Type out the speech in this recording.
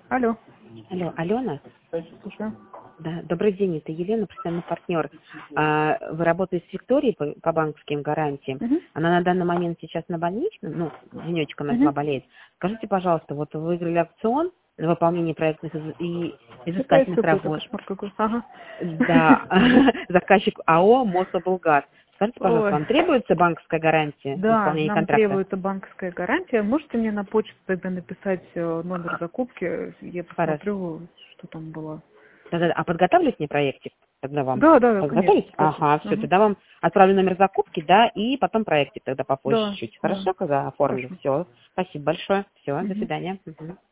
Алло. Алло, Алена? Слушаю. Да, добрый день, это Елена, постоянный партнер. Вы работаете с Викторией по банковским гарантиям. Угу. Она на данный момент сейчас на больничном, денечком начала Угу. болеть. Скажите, пожалуйста, вот вы выиграли аукцион на выполнение проектных и Опять изыскательных какой-то работ. кошмар какой. Ага. Да, заказчик АО «Мособлгаз». Скажите, пожалуйста, Ой. вам требуется банковская гарантия на Да, выполнение нам контракта? требуется банковская гарантия. Можете мне на почту тогда написать номер закупки? Я Хорошо. посмотрю, что там было. Да-да, а подготавливать мне проектик тогда вам? Да, да, да, конечно. Подготовить? Спасибо. Ага, все, Ага. тогда вам отправлю номер закупки, да, и потом проектик тогда попозже Да, чуть. да. Хорошо, когда оформлю? Хорошо. Все, спасибо большое. Все, до Угу. свидания. Мгм.